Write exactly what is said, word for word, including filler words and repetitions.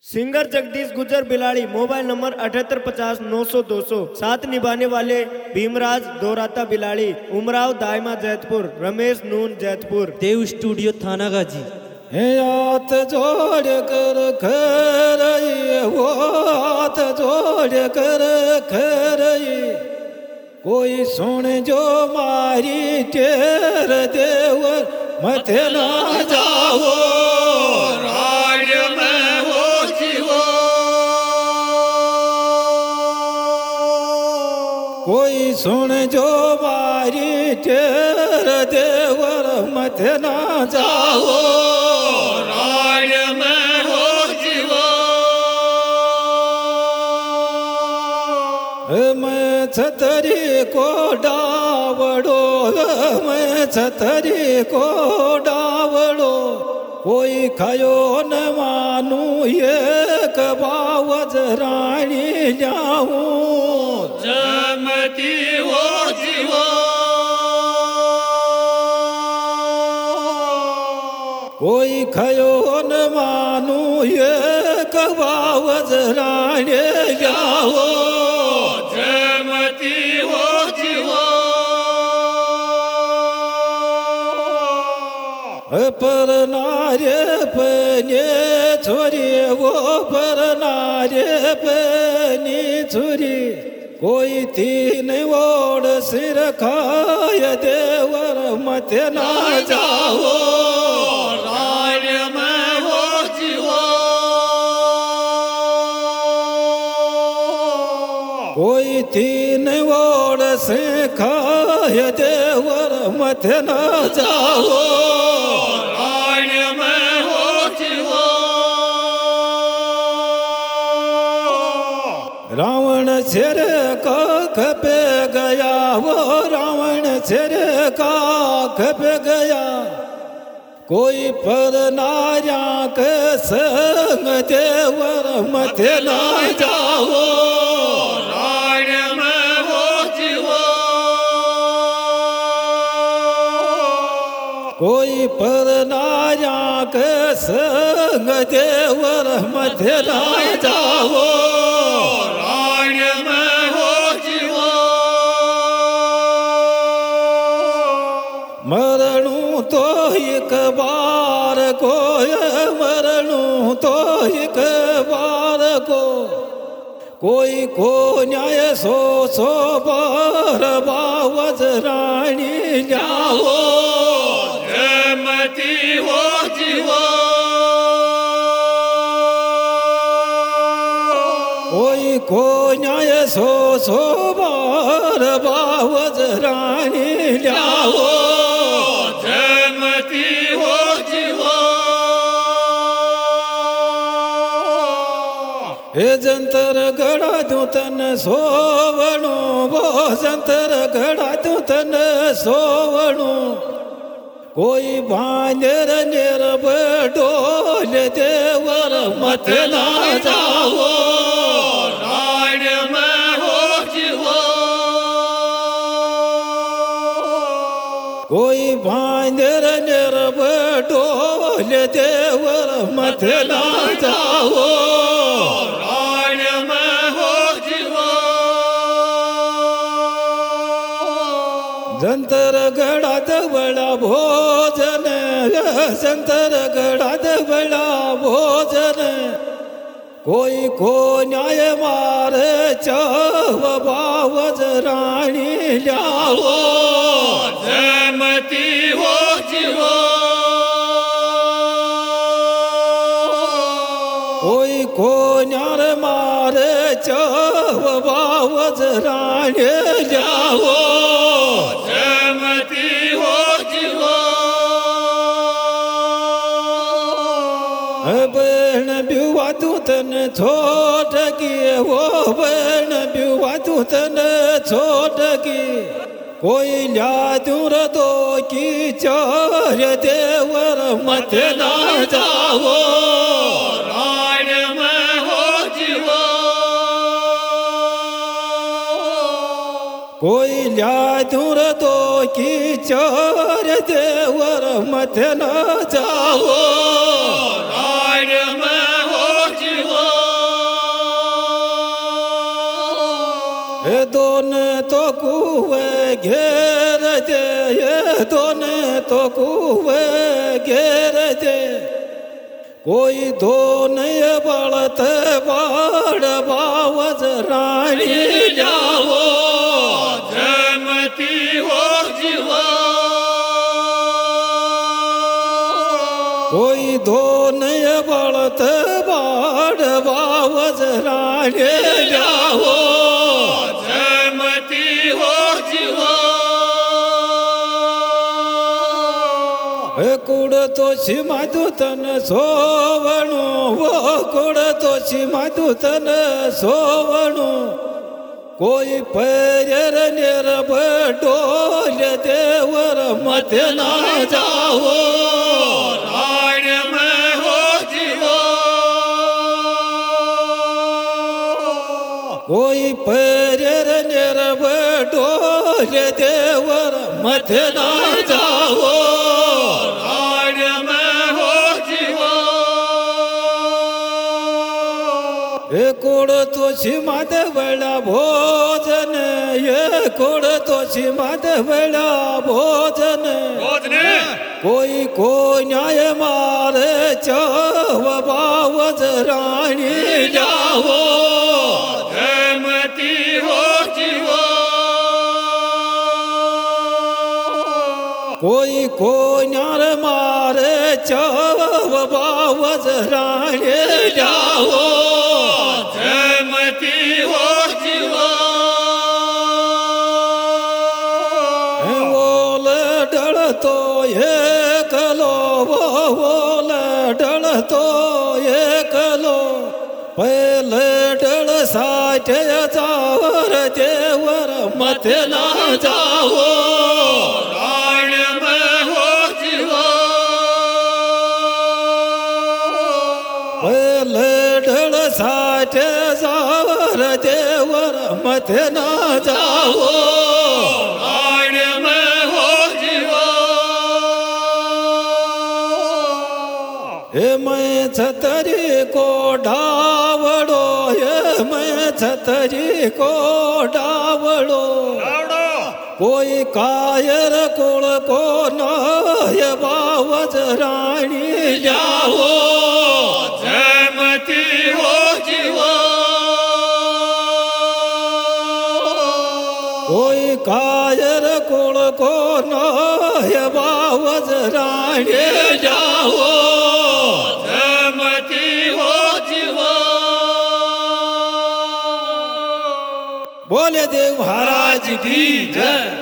Singer Jagdish गुजर बिलाड़ी। Mobile number अठहत्तर पचास नौ सौ दो सौ। साथ निभाने वाले भीमराज दोराता बिलाड़ी, उमराव दायमा जैतपुर, रमेश नून जैतपुर। देव स्टूडियो थाना गाजी। हाथ जोड़ कर खरई वो हाथ जोड़ कर खरई, कोई सुन जो मारी टेर देवर मत ना जाओ राज में हो जीवो, कोई सुन जो मारी टेर देवर मत ना जाओ राज में हो जीवो। मैं छतरी को डावड़ो, मैं छतरी को डावड़ो, कोई खायो न मानू एक बावज रानी जाऊं जमती हो जीवो, कोई खायो न मानू एक बावज रानी जाओ जमती हो जीवो। पर नारे पने छोरी वो पर नारे पनी छोरी, कोई तीन ओड सिर खाय देवर मत ना जाओ राज में हो जीवो, कोई तीन ओड से खाय देवर मत ना जाओ राज में हो जीवो। रावण सिर का खपे गया वो रावण सिर का खपे गया, कोई पर नार्या के संग देवर मत ना जाओ राज में हो जीवो, कोई पर नार्या के संग देवर मत ना जाओ राज में हो जीवो। मरणू तो एक बार को, मरणू तो एक बार को, कोई को न्याय सो सो बार बावज रानी जाओ जमती हो जीवो, कोई को न्याय सो सो बार बावज रानी जाओ जमती हो जीवो। हे जंतर गड़ा दूं तन सोवणो, वो जंतर गड़ा दूं तन सोवणो, कोई बांधर निर्भ डोल देवर मत ना जाओ राज में हो जीवो, कोई बांधर निर्भ डोल देवर मत ना जाओ राज में हो जीवो। जंतर गड़ा दबड़ा भोजन, जंतर गड़ा दबड़ा भोजन, कोई को न्याय मार चाव बावज रानी जाओ जमती हो जीवो, कोई को न्यार मार चाव बावज रानी जाओ जमती हो जीवो। बहन बिवा तन छोट की, वो बहन बिवा तन छोट की, कोई ला दूर दो की चार देवर मत ना जाओ राज में हो जीवो, कोई ला दूर दो की चार देवर मत ना जाओ राज में हो जीवो। हे दोने तो कुए घेर दे, ये दोने तो कुए घेर दे। कोई दो नहीं बड़त बाड़ बावज रानी जाओ जयमती हो जीवा। कोई दो नहीं बड़त बाड़ बावज रानी जाओ जयमती हो जीवा। कुड़ तो माधुतन सोवणु वो कुड़ तो माधुतन सोवणु। कोई पैर नेर बडोल देवर मत ना जाओ राण में हो जीवा। कोई पैर नेर बडोल देवर मत ना जाओ राण में हो जीवा। ये कोड़ तो माध बड़ा भोजन, ये कोड़ तो माध बड़ा भोजन। भोजने कोई को न्याय मारे चाव बावज रानी जाओ जयमती हो जीवा। कोई को न्यार मारे चाव बावज रानी जाओ जयमती हो जीवा। ओल डल तो एक लो ओल डल तो एक लो। पहले डल साठ जावर देवर मत ना जाओ राण में हो जीवा। पहले डल साठ जावर देवर मत ना जाओ राण में हो जीवा। हे मैं छतरी को डावड़ो, ये मैं छतरी को डावड़ो। कोई कायर कुल को नाय बावज रानी जाओ जयमती हो जीवा। कोई कायर कुल को नाय बावज रानी जाओ जयमती हो जीवा। बोले देव महाराज की जय।